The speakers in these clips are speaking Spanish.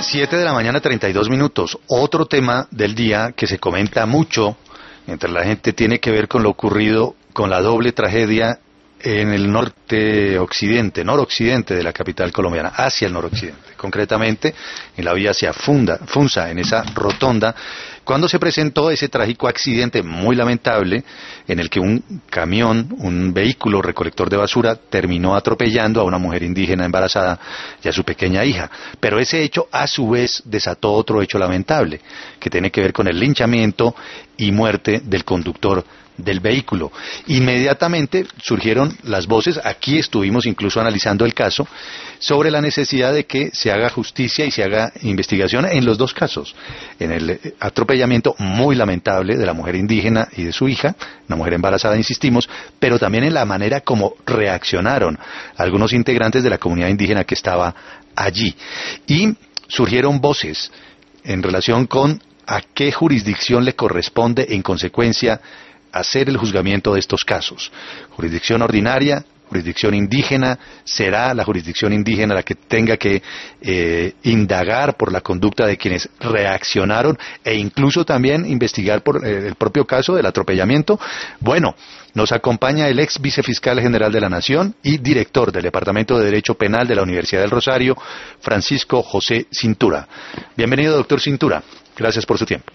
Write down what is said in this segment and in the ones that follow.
7 de la mañana, 32 minutos. Otro tema del día que se comenta mucho entre la gente tiene que ver con lo ocurrido con la doble tragedia en el noroccidente de la capital colombiana, hacia el noroccidente, concretamente en la vía hacia Funza, en esa rotonda, cuando se presentó ese trágico accidente muy lamentable en el que un camión, un vehículo recolector de basura, terminó atropellando a una mujer indígena embarazada y a su pequeña hija. Pero ese hecho, a su vez, desató otro hecho lamentable, que tiene que ver con el linchamiento y muerte del conductor del vehículo. Inmediatamente surgieron las voces, aquí estuvimos incluso analizando el caso, sobre la necesidad de que se haga justicia y se haga investigación en los dos casos, en el atropellamiento muy lamentable de la mujer indígena y de su hija, una mujer embarazada, insistimos, pero también en la manera como reaccionaron algunos integrantes de la comunidad indígena que estaba allí. Y surgieron voces en relación con a qué jurisdicción le corresponde en consecuencia hacer el juzgamiento de estos casos. Jurisdicción ordinaria, jurisdicción indígena, será la jurisdicción indígena la que tenga que indagar por la conducta de quienes reaccionaron e incluso también investigar por el propio caso del atropellamiento. Bueno, nos acompaña el ex vicefiscal general de la Nación y director del Departamento de Derecho Penal de la Universidad del Rosario, Francisco José Cintura. Bienvenido, doctor Cintura. Gracias por su tiempo.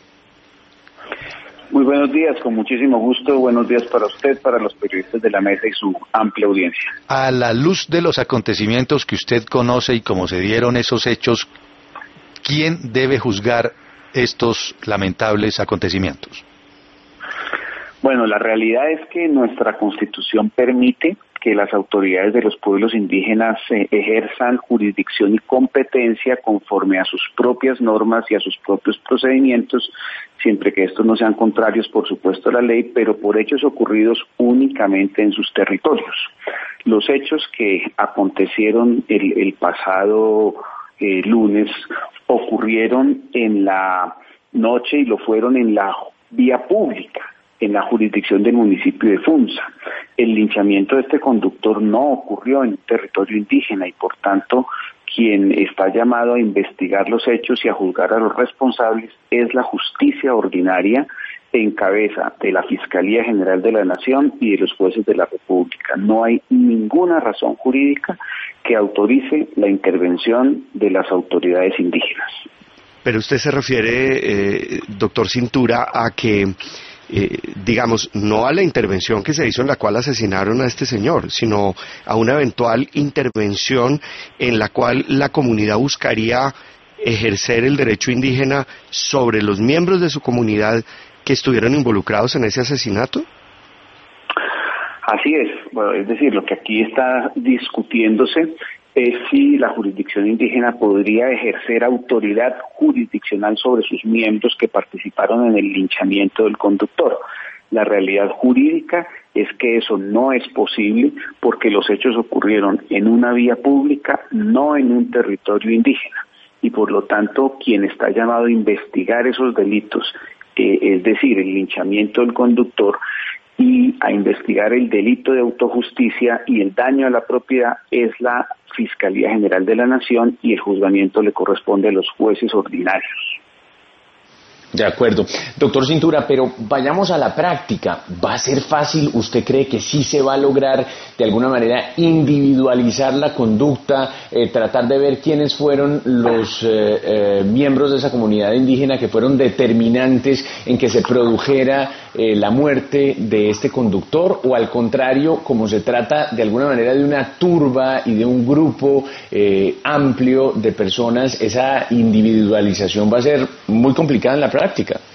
Muy buenos días, con muchísimo gusto. Buenos días para usted, para los periodistas de la mesa y su amplia audiencia. A la luz de los acontecimientos que usted conoce y cómo se dieron esos hechos, ¿quién debe juzgar estos lamentables acontecimientos? Bueno, la realidad es que nuestra Constitución permite que las autoridades de los pueblos indígenas ejerzan jurisdicción y competencia conforme a sus propias normas y a sus propios procedimientos, siempre que estos no sean contrarios, por supuesto, a la ley, pero por hechos ocurridos únicamente en sus territorios. Los hechos que acontecieron el pasado lunes ocurrieron en la noche y lo fueron en la vía pública, en la jurisdicción del municipio de Funza. El linchamiento de este conductor no ocurrió en un territorio indígena y por tanto quien está llamado a investigar los hechos y a juzgar a los responsables es la justicia ordinaria en cabeza de la Fiscalía General de la Nación y de los jueces de la República. No hay ninguna razón jurídica que autorice la intervención de las autoridades indígenas. Pero usted se refiere, doctor Cintura, a que digamos, no a la intervención que se hizo en la cual asesinaron a este señor, sino a una eventual intervención en la cual la comunidad buscaría ejercer el derecho indígena sobre los miembros de su comunidad que estuvieron involucrados en ese asesinato. Así es, bueno, es decir, lo que aquí está discutiéndose es si la jurisdicción indígena podría ejercer autoridad jurisdiccional sobre sus miembros que participaron en el linchamiento del conductor. La realidad jurídica es que eso no es posible porque los hechos ocurrieron en una vía pública, no en un territorio indígena. Y por lo tanto, quien está llamado a investigar esos delitos, es decir, el linchamiento del conductor, y a investigar el delito de autojusticia y el daño a la propiedad es la Fiscalía General de la Nación y el juzgamiento le corresponde a los jueces ordinarios. De acuerdo. Doctor Cintura, pero vayamos a la práctica. ¿Va a ser fácil? ¿Usted cree que sí se va a lograr de alguna manera individualizar la conducta, tratar de ver quiénes fueron los miembros de esa comunidad indígena que fueron determinantes en que se produjera la muerte de este conductor? ¿O al contrario, como se trata de alguna manera de una turba y de un grupo amplio de personas, esa individualización va a ser muy complicada en la práctica?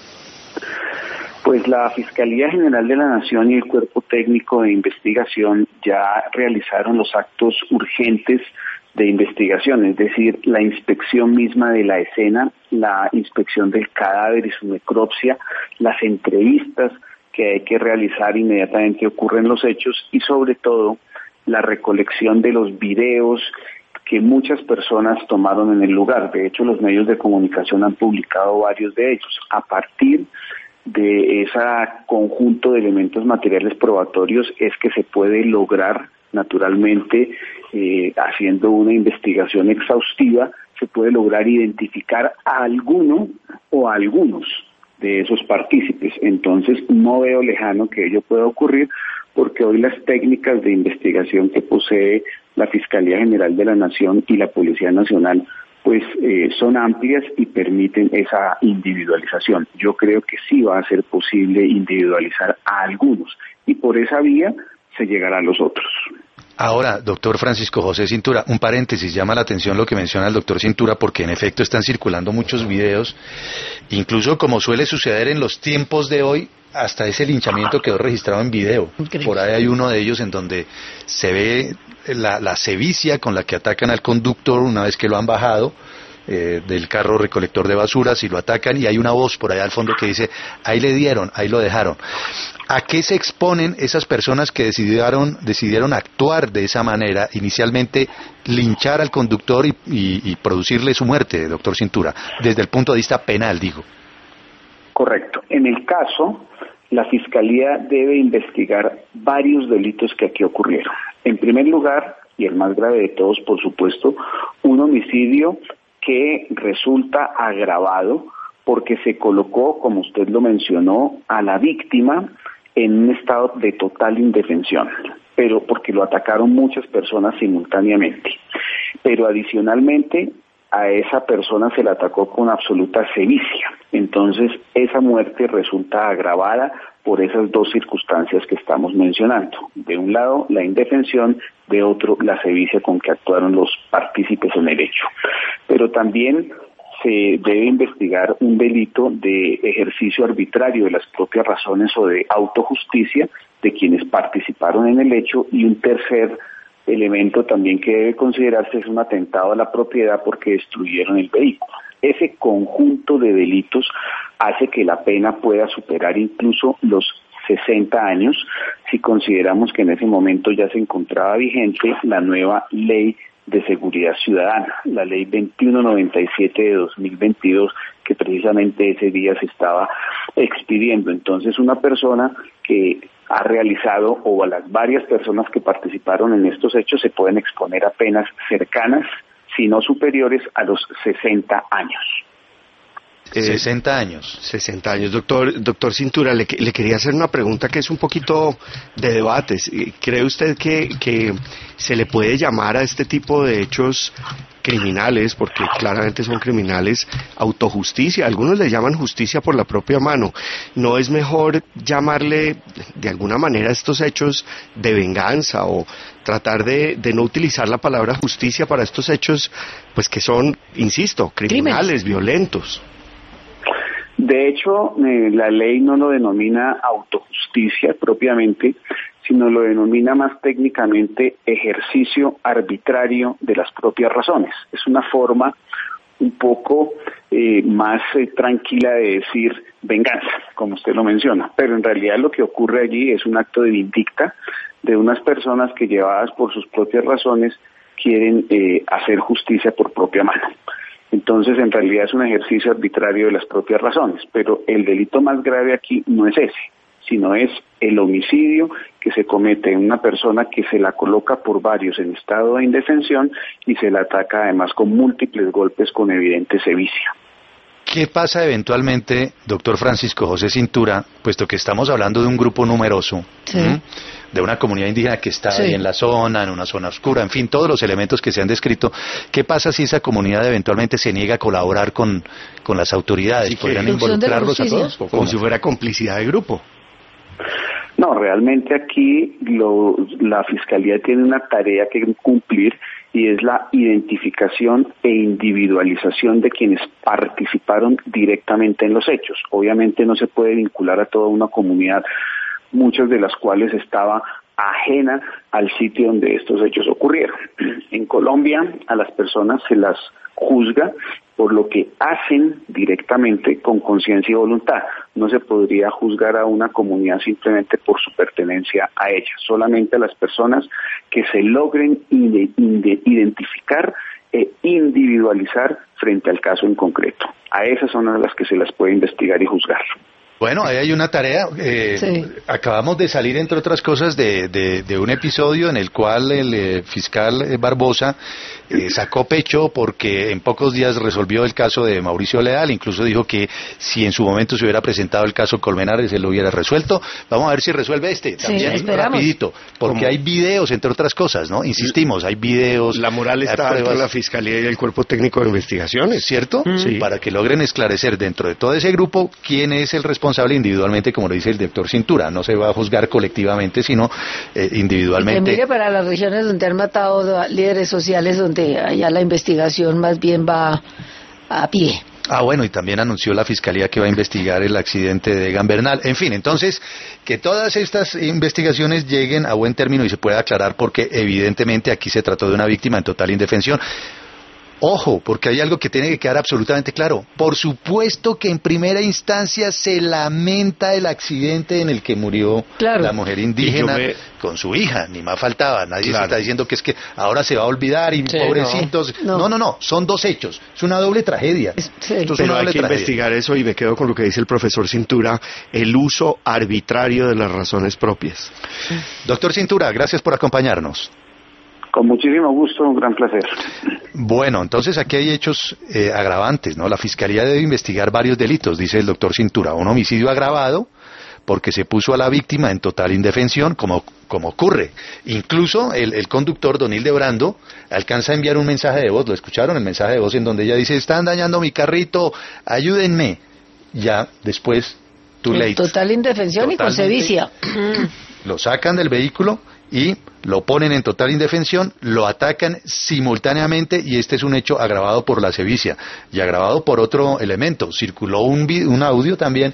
Pues la Fiscalía General de la Nación y el Cuerpo Técnico de Investigación ya realizaron los actos urgentes de investigación, es decir, la inspección misma de la escena, la inspección del cadáver y su necropsia, las entrevistas que hay que realizar inmediatamente ocurren los hechos y sobre todo la recolección de los videos que muchas personas tomaron en el lugar. De hecho, los medios de comunicación han publicado varios de ellos. A partir de ese conjunto de elementos materiales probatorios es que se puede lograr, naturalmente, haciendo una investigación exhaustiva, se puede lograr identificar a alguno o a algunos de esos partícipes. Entonces no veo lejano que ello pueda ocurrir, porque hoy las técnicas de investigación que posee la Fiscalía General de la Nación y la Policía Nacional pues son amplias y permiten esa individualización. Yo creo que sí va a ser posible individualizar a algunos y por esa vía se llegará a los otros. Ahora, doctor Francisco José Cintura, un paréntesis, llama la atención lo que menciona el doctor Cintura, porque en efecto están circulando muchos videos, incluso como suele suceder en los tiempos de hoy, hasta ese linchamiento quedó registrado en video. Increíble. Por ahí hay uno de ellos en donde se ve la sevicia con la que atacan al conductor una vez que lo han bajado del carro recolector de basuras y lo atacan, y hay una voz por allá al fondo que dice, ahí le dieron, ahí lo dejaron. ¿A qué se exponen esas personas que decidieron actuar de esa manera, inicialmente linchar al conductor y producirle su muerte, doctor Cintura, desde el punto de vista penal, digo? Correcto. En el caso, la Fiscalía debe investigar varios delitos que aquí ocurrieron. En primer lugar, y el más grave de todos, por supuesto, un homicidio que resulta agravado porque se colocó, como usted lo mencionó, a la víctima en un estado de total indefensión, pero porque lo atacaron muchas personas simultáneamente. Pero adicionalmente a esa persona se le atacó con absoluta sevicia. Entonces esa muerte resulta agravada por esas dos circunstancias que estamos mencionando. De un lado la indefensión, de otro la sevicia con que actuaron los partícipes en el hecho. Pero también se debe investigar un delito de ejercicio arbitrario de las propias razones o de autojusticia de quienes participaron en el hecho, y un tercer elemento también que debe considerarse es un atentado a la propiedad porque destruyeron el vehículo. Ese conjunto de delitos hace que la pena pueda superar incluso los 60 años si consideramos que en ese momento ya se encontraba vigente la nueva ley de seguridad ciudadana, la ley 2197 de 2022, que precisamente ese día se estaba expidiendo. Entonces una persona que ha realizado, o a las varias personas que participaron en estos hechos, se pueden exponer a penas cercanas, si no superiores a los 60 años. 60 años. 60 años. Doctor Cintura, le quería hacer una pregunta que es un poquito de debates. ¿Cree usted que se le puede llamar a este tipo de hechos criminales, porque claramente son criminales, autojusticia? Algunos le llaman justicia por la propia mano. ¿No es mejor llamarle de alguna manera a estos hechos de venganza, o tratar de no utilizar la palabra justicia para estos hechos, pues que son, insisto, criminales, violentos? De hecho, la ley no lo denomina autojusticia propiamente, sino lo denomina más técnicamente ejercicio arbitrario de las propias razones. Es una forma un poco más tranquila de decir venganza, como usted lo menciona, pero en realidad lo que ocurre allí es un acto de vindicta de unas personas que, llevadas por sus propias razones, quieren hacer justicia por propia mano. Entonces, en realidad es un ejercicio arbitrario de las propias razones, pero el delito más grave aquí no es ese, sino es el homicidio que se comete en una persona que se la coloca por varios en estado de indefensión y se la ataca además con múltiples golpes con evidente sevicia. ¿Qué pasa eventualmente, doctor Francisco José Cintura, puesto que estamos hablando de un grupo numeroso, sí, de una comunidad indígena que está ahí en la zona, en una zona oscura, en fin, todos los elementos que se han descrito? ¿Qué pasa si esa comunidad eventualmente se niega a colaborar con las autoridades? Sí, ¿podrían involucrarlos a todos? Como si fuera complicidad de grupo. No, realmente aquí la Fiscalía tiene una tarea que cumplir, y es la identificación e individualización de quienes participaron directamente en los hechos. Obviamente no se puede vincular a toda una comunidad, muchas de las cuales estaba ajena al sitio donde estos hechos ocurrieron. En Colombia a las personas se las juzga por lo que hacen directamente con conciencia y voluntad. No se podría juzgar a una comunidad simplemente por su pertenencia a ella, solamente a las personas que se logren identificar e individualizar frente al caso en concreto. A esas son a las que se las puede investigar y juzgar. Bueno, ahí hay una tarea. Sí. Acabamos de salir, entre otras cosas, de un episodio en el cual el fiscal Barbosa sacó pecho porque en pocos días resolvió el caso de Mauricio Leal. Incluso dijo que si en su momento se hubiera presentado el caso Colmenares, él lo hubiera resuelto. Vamos a ver si resuelve este. También esperamos. Rapidito, porque hay videos, entre otras cosas, ¿no? Insistimos, hay videos. La moral está en la Fiscalía y el Cuerpo Técnico de Investigaciones. ¿Cierto? Sí. Para que logren esclarecer dentro de todo ese grupo quién es el responsable individualmente, como lo dice el doctor Cintura. No se va a juzgar colectivamente, sino individualmente. Y que mire para las regiones donde han matado a líderes sociales, donde allá la investigación más bien va a pie. Bueno, y también anunció la Fiscalía que va a investigar el accidente de Gambernal. En fin, entonces, que todas estas investigaciones lleguen a buen término y se pueda aclarar, porque evidentemente aquí se trató de una víctima en total indefensión. Ojo, porque hay algo que tiene que quedar absolutamente claro. Por supuesto que en primera instancia se lamenta el accidente en el que murió la mujer indígena con su hija, ni más faltaba. Nadie se está diciendo que es que ahora se va a olvidar y pobrecitos. No, son dos hechos. Es una doble tragedia. Pero hay que investigar eso y me quedo con lo que dice el profesor Cintura, el uso arbitrario de las razones propias. Doctor Cintura, gracias por acompañarnos. Con muchísimo gusto, un gran placer. Bueno, entonces aquí hay hechos agravantes, ¿no? La Fiscalía debe investigar varios delitos, dice el doctor Cintura. Un homicidio agravado, porque se puso a la víctima en total indefensión, como ocurre. Incluso el conductor, don Hildebrando, alcanza a enviar un mensaje de voz. ¿Lo escucharon? El mensaje de voz en donde ella dice, están dañando mi carrito, ayúdenme. Ya después, total indefensión y con sevicia. Lo sacan del vehículo y lo ponen en total indefensión, lo atacan simultáneamente, y este es un hecho agravado por la sevicia y agravado por otro elemento. Circuló un audio también,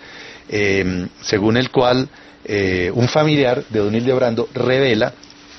según el cual un familiar de don Hildebrando revela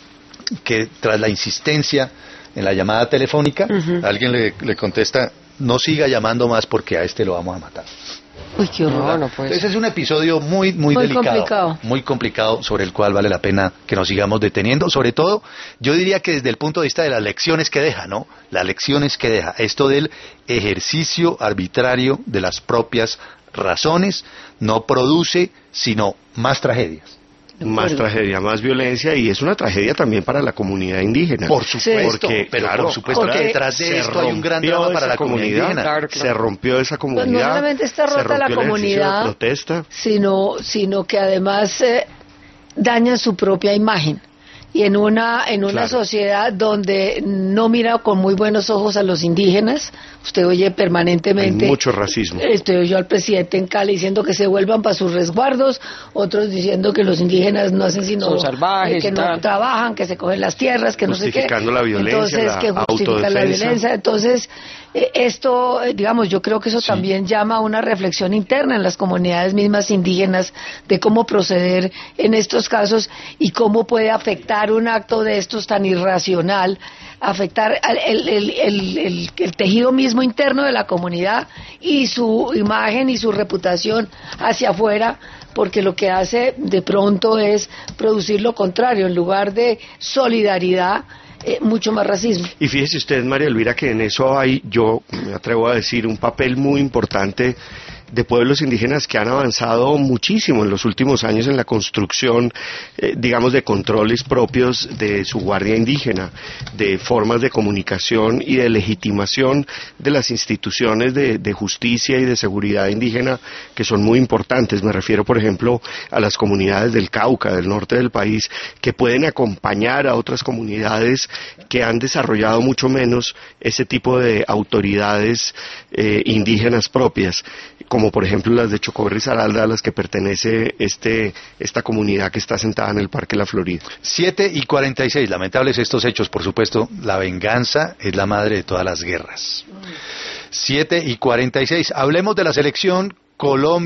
que tras la insistencia en la llamada telefónica, alguien le contesta, no siga llamando más porque a este lo vamos a matar. Uy, qué horror. No, pues. Ese es un episodio muy delicado, muy complicado, sobre el cual vale la pena que nos sigamos deteniendo. Sobre todo, yo diría que desde el punto de vista de las lecciones que deja, ¿no? Las lecciones que deja, esto del ejercicio arbitrario de las propias razones no produce sino más tragedias. Más tragedia, más violencia, y es una tragedia también para la comunidad indígena. Por supuesto, porque, por supuesto que detrás de esto hay un gran drama para la comunidad indígena. Claro. Se rompió esa comunidad. Pues no solamente está rota la comunidad, protesta, sino que además dañan su propia imagen. Y en una sociedad donde no mira con muy buenos ojos a los indígenas, usted oye permanentemente... Hay mucho racismo. Usted oyó al presidente en Cali diciendo que se vuelvan para sus resguardos, otros diciendo que los indígenas no hacen sino... Son salvajes, que no trabajan, que se cogen las tierras, que no sé qué. Justificando la violencia, entonces, que justifican la violencia. Entonces, esto, digamos, yo creo que eso también llama a una reflexión interna en las comunidades mismas indígenas de cómo proceder en estos casos y cómo puede afectar un acto de estos tan irracional, afectar el tejido mismo interno de la comunidad y su imagen y su reputación hacia afuera, porque lo que hace de pronto es producir lo contrario, en lugar de solidaridad, mucho más racismo. Y fíjese usted, María Elvira, que en eso hay, yo me atrevo a decir, un papel muy importante de pueblos indígenas que han avanzado muchísimo en los últimos años en la construcción, digamos, de controles propios de su guardia indígena, de formas de comunicación y de legitimación de las instituciones de justicia y de seguridad indígena que son muy importantes. Me refiero, por ejemplo, a las comunidades del Cauca, del norte del país, que pueden acompañar a otras comunidades que han desarrollado mucho menos ese tipo de autoridades indígenas propias, como por ejemplo las de Chocó y Risaralda, a las que pertenece esta comunidad que está sentada en el Parque La Florida. 7:46, lamentables estos hechos, por supuesto. La venganza es la madre de todas las guerras. 7:46, hablemos de la selección Colombia.